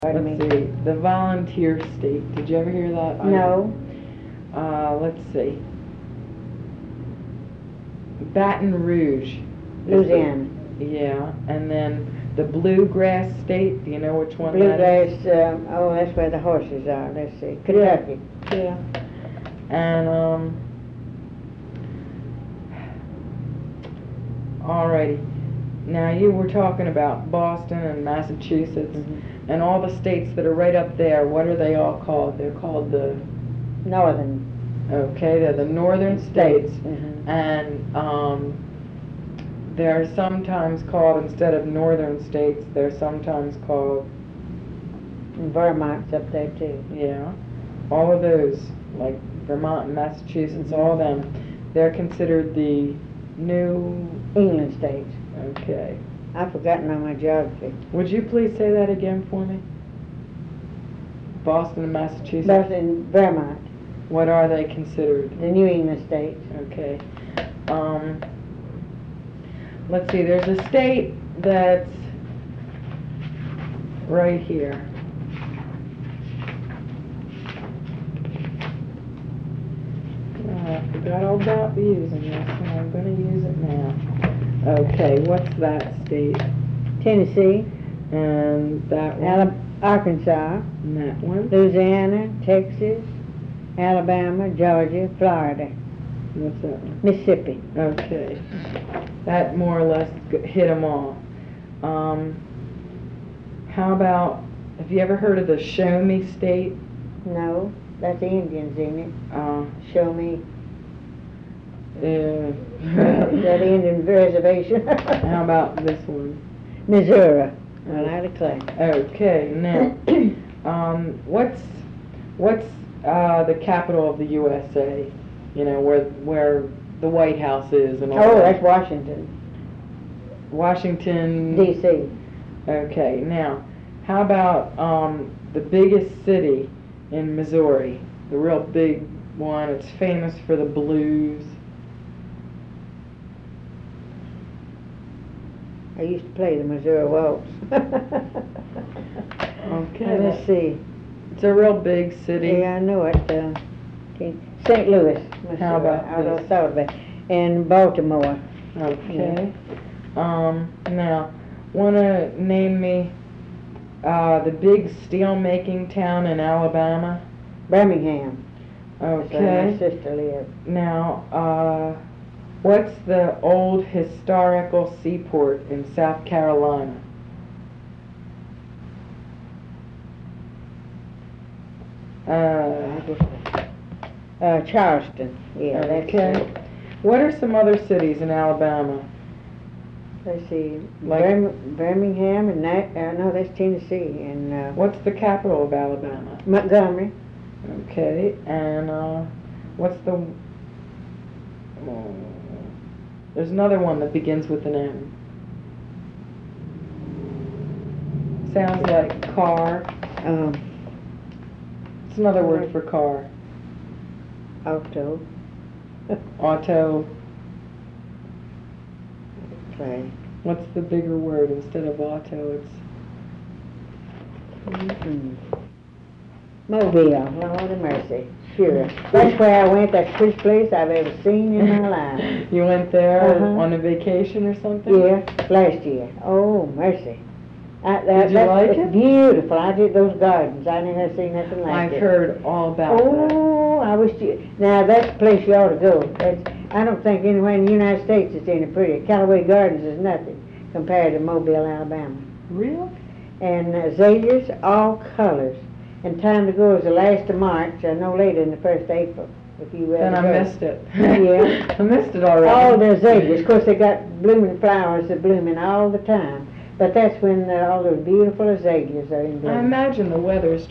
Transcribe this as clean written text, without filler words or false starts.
Let's see, the volunteer state. Did you ever hear that? No. Let's see. Baton Rouge. Louisiana. Yeah, and then the bluegrass state. Do you know which one Bluegrass, that is? oh, that's where the horses are. Let's see. Kentucky. Yeah. And, alrighty. Now you were talking about Boston and Massachusetts and all the states that are right up there. What are they all called? They're called the Northern. Okay, they're the northern states, and they're sometimes called, instead of northern states, they're sometimes called, And Vermont's up there too. yeah, all of those, like Vermont and Massachusetts, all of them, they're considered the New England states. Okay. I've forgotten on my geography. Would you please say that again for me? Boston and Massachusetts. Boston, Vermont, What are they considered? the New England states. Okay. Let's see, there's a state that's right here. Oh, I forgot all about using this, and I'm going to use it now. Okay, what's that state? Tennessee, And that one? Arkansas, And that one? Louisiana, Texas, Alabama, Georgia, Florida, What's that one? Mississippi. Okay. That more or less hit them all. How about, have you ever heard of the Show Me State? No, that's the Indians in it. Uh, Show me. uh, That Indian reservation. How about this one? Missouri. Well, I declare. Okay, now, what's the capital of the USA? You know, where the White House is and all Oh, that. that's Washington, Washington. D.C. Okay, now, how about the biggest city in Missouri? The real big one. It's famous for the blues. I used to play the Missouri Waltz. Okay. Let's see. It's a real big city. Yeah, I know it. St. Louis, Missouri. How about I this? thought of it. And Baltimore. Okay. Now, wanna name me the big steel making town in Alabama? Birmingham. That's where my Okay. sister lived. Now, what's the old historical seaport in South Carolina? Charleston. Yeah, that's Okay. it. What are some other cities in Alabama? Let's see. Like- Birmingham and no, that's Tennessee. And What's the capital of Alabama? Montgomery. Okay, and what's the... there's another one that begins with an M. Sounds like car. It's another word for car. Alto. Auto. Okay. What's the bigger word instead of auto? It's... Mobile. Lord have mercy. Sure. That's where I went. That's the first place I've ever seen in my life. You went there Uh-huh. on a vacation or something? Yeah, last year. Oh, mercy. Did you like that's it? beautiful. I did those gardens. I never seen nothing like I've it. heard all about that. Oh, I wish you... Now, that's the place you ought to go. I don't think anywhere in the United States it's any prettier. Callaway Gardens is nothing compared to Mobile, Alabama. Real? And azaleas, all colors. And time to go is the last of March, or no later than the 1st of April, if you Then I go. missed it. Yeah. I missed it already. All the azaleas. Of course, they got blooming flowers that blooming all the time. But that's when all those beautiful azaleas are in bloom. I imagine the weather's